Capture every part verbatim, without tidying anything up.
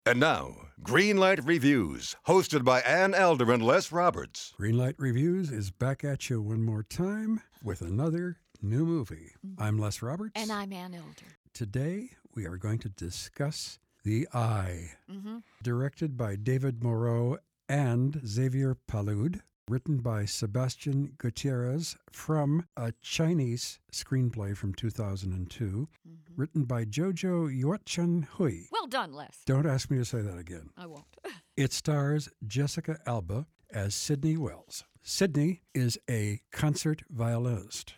And now, Greenlight Reviews, hosted by Ann Elder and Les Roberts. Greenlight Reviews is back at you one more time with another new movie. Mm-hmm. I'm Les Roberts. And I'm Ann Elder. Today, we are going to discuss The Eye, mm-hmm. directed by David Moreau and Xavier Palud, written by Sebastian Gutierrez from a Chinese screenplay from two thousand two, mm-hmm. written by Jojo Yuotchen Hui. Well done, Les. Don't ask me to say that again. I won't. It stars Jessica Alba as Sydney Wells. Sydney is a concert violinist.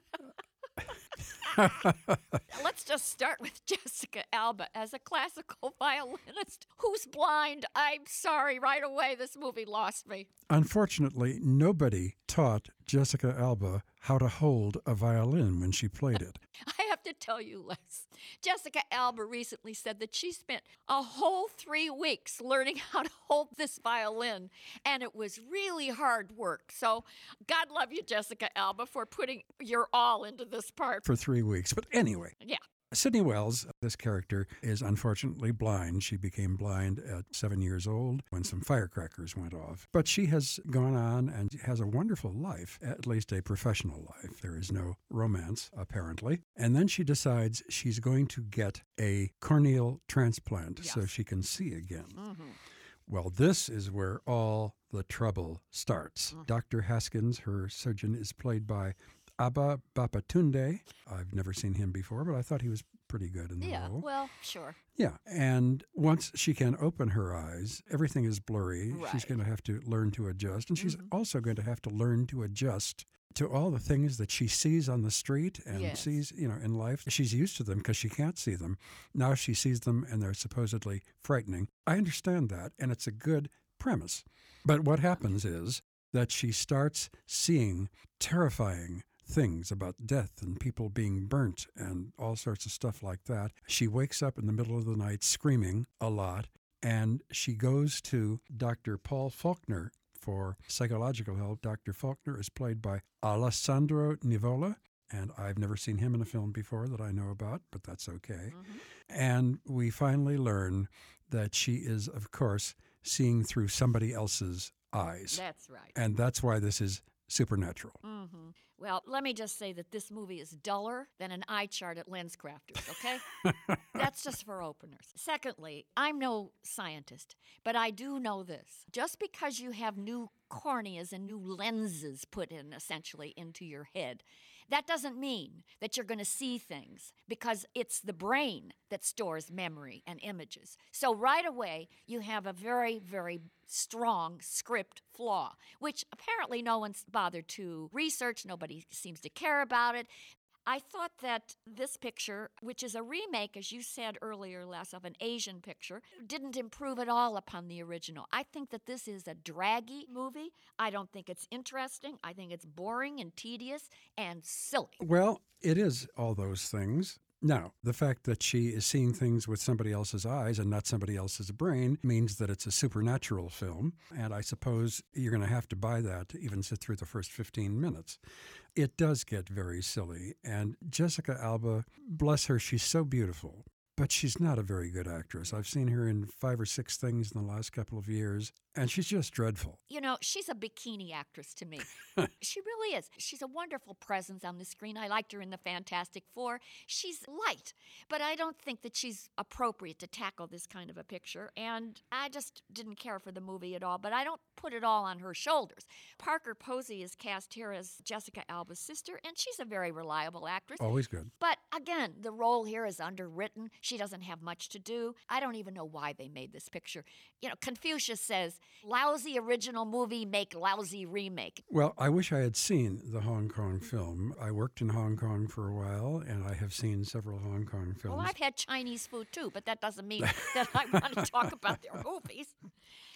Let's just start with Jessica Alba as a classical violinist who's blind. I'm sorry, right away this movie lost me. Unfortunately, nobody taught Jessica Alba how to hold a violin when she played it. I have to tell you, Les, Jessica Alba recently said that she spent a whole three weeks learning how to hold this violin, and it was really hard work. So God love you, Jessica Alba, for putting your all into this part. For three weeks. But anyway. Yeah. Sydney Wells, this character, is unfortunately blind. She became blind at seven years old when some firecrackers went off. But she has gone on and has a wonderful life, at least a professional life. There is no romance, apparently. And then she decides she's going to get a corneal transplant yes. so she can see again. Mm-hmm. Well, this is where all the trouble starts. Mm-hmm. Doctor Haskins, her surgeon, is played by Abba Babatunde. I've never seen him before, but I thought he was pretty good in the yeah, role. Yeah, well, sure. Yeah, and once she can open her eyes, everything is blurry. Right. She's going to have to learn to adjust, and she's mm-hmm. also going to have to learn to adjust to all the things that she sees on the street and yes. sees, you know, in life. She's used to them because she can't see them. Now she sees them, and they're supposedly frightening. I understand that, and it's a good premise. But what happens is that she starts seeing terrifying things about death and people being burnt and all sorts of stuff like that. She wakes up in the middle of the night screaming a lot, and she goes to Doctor Paul Faulkner for psychological help. Doctor Faulkner is played by Alessandro Nivola, and I've never seen him in a film before that I know about, but that's okay. Mm-hmm. And we finally learn that she is, of course, seeing through somebody else's eyes. That's right. And that's why this is supernatural. Mm-hmm. Well, let me just say that this movie is duller than an eye chart at LensCrafters, okay? That's just for openers. Secondly, I'm no scientist, but I do know this. Just because you have new corneas and new lenses put in, essentially, into your head, that doesn't mean that you're going to see things, because it's the brain that stores memory and images. So right away, you have a very, very strong script flaw, which apparently no one's bothered to research. Nobody seems to care about it. I thought that this picture, which is a remake, as you said earlier, Les, of an Asian picture, didn't improve at all upon the original. I think that this is a draggy movie. I don't think it's interesting. I think it's boring and tedious and silly. Well, it is all those things. Now, the fact that she is seeing things with somebody else's eyes and not somebody else's brain means that it's a supernatural film, and I suppose you're going to have to buy that to even sit through the first fifteen minutes. It does get very silly, and Jessica Alba, bless her, she's so beautiful, but she's not a very good actress. I've seen her in five or six things in the last couple of years, and she's just dreadful. You know, she's a bikini actress to me. She really is. She's a wonderful presence on the screen. I liked her in the Fantastic Four. She's light, but I don't think that she's appropriate to tackle this kind of a picture, and I just didn't care for the movie at all, but I don't put it all on her shoulders. Parker Posey is cast here as Jessica Alba's sister, and she's a very reliable actress. Always good. But again, the role here is underwritten. She doesn't have much to do. I don't even know why they made this picture. You know, Confucius says, lousy original movie, make lousy remake. Well, I wish I had seen the Hong Kong film. I worked in Hong Kong for a while, and I have seen several Hong Kong films. Well, I've had Chinese food too, but that doesn't mean that I want to talk about their movies.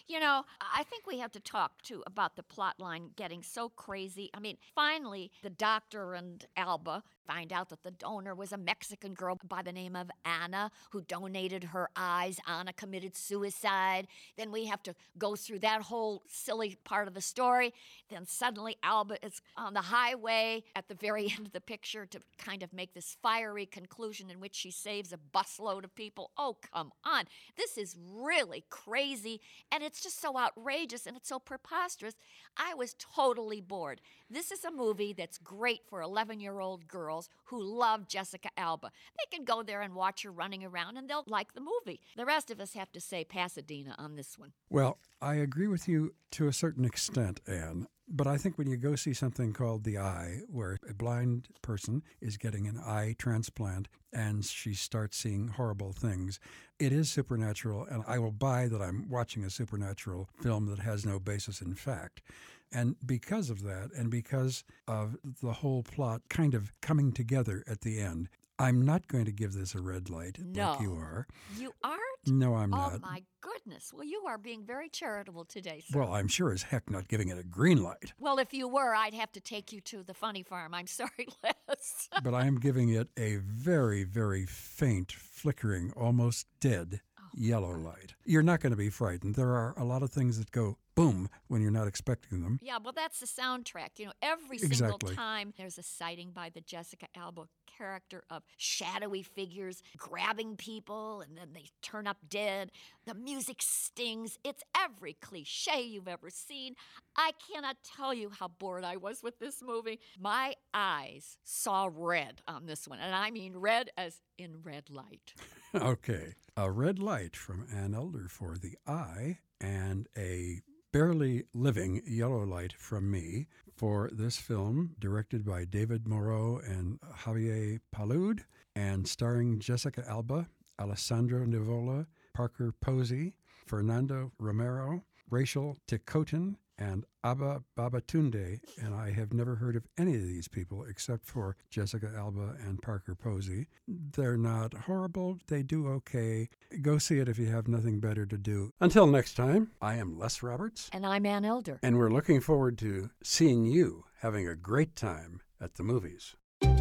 You know, I think we have to talk, too, about the plot line getting so crazy. I mean, finally, the doctor and Alba find out that the donor was a Mexican girl by the name of Anna who donated her eyes. Anna committed suicide. Then we have to go through that whole silly part of the story. Then suddenly Alba is on the highway at the very end of the picture to kind of make this fiery conclusion in which she saves a busload of people. Oh, come on. This is really crazy, and it's just so outrageous, and it's so preposterous. I was totally bored. This is a movie that's great for eleven-year-old girls who love Jessica Alba. They can go there and watch her running around, and they'll like the movie. The rest of us have to say Pasadena on this one. Well, I agree with you to a certain extent, Anne. But I think when you go see something called The Eye, where a blind person is getting an eye transplant and she starts seeing horrible things, it is supernatural, and I will buy that I'm watching a supernatural film that has no basis in fact. And because of that, and because of the whole plot kind of coming together at the end, I'm not going to give this a red light No. like you are. You aren't? No, I'm Oh, not. my goodness. Well, you are being very charitable today, sir. Well, I'm sure as heck not giving it a green light. Well, if you were, I'd have to take you to the funny farm. I'm sorry, Les. But I am giving it a very, very faint, flickering, almost dead yellow light. You're not going to be frightened. There are a lot of things that go boom when you're not expecting them. Yeah, well, that's the soundtrack. You know, every single Exactly. time there's a sighting by the Jessica Alba character of shadowy figures grabbing people and then they turn up dead. The music stings. It's every cliche you've ever seen. I cannot tell you how bored I was with this movie. My eyes saw red on this one, and I mean red as in red light. Okay. A red light from Ann Elder for The Eye, and a barely living yellow light from me for this film, directed by David Moreau and Javier Palud, and starring Jessica Alba, Alessandro Nivola, Parker Posey, Fernando Romero, Rachel Ticotin, and Abba Babatunde, and I have never heard of any of these people except for Jessica Alba and Parker Posey. They're not horrible. They do okay. Go see it if you have nothing better to do. Until next time, I am Les Roberts. And I'm Ann Elder. And we're looking forward to seeing you having a great time at the movies.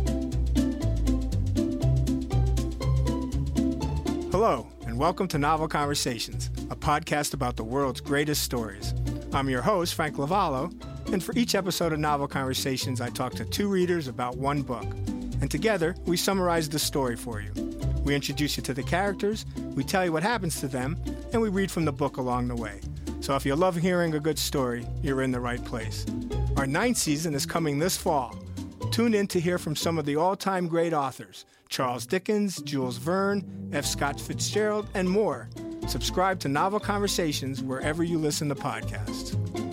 Hello, and welcome to Novel Conversations, a podcast about the world's greatest stories. I'm your host, Frank Lavallo, and for each episode of Novel Conversations, I talk to two readers about one book. And together, we summarize the story for you. We introduce you to the characters, we tell you what happens to them, and we read from the book along the way. So if you love hearing a good story, you're in the right place. Our ninth season is coming this fall. Tune in to hear from some of the all-time great authors, Charles Dickens, Jules Verne, F. Scott Fitzgerald, and more. Subscribe to Novel Conversations wherever you listen to podcasts.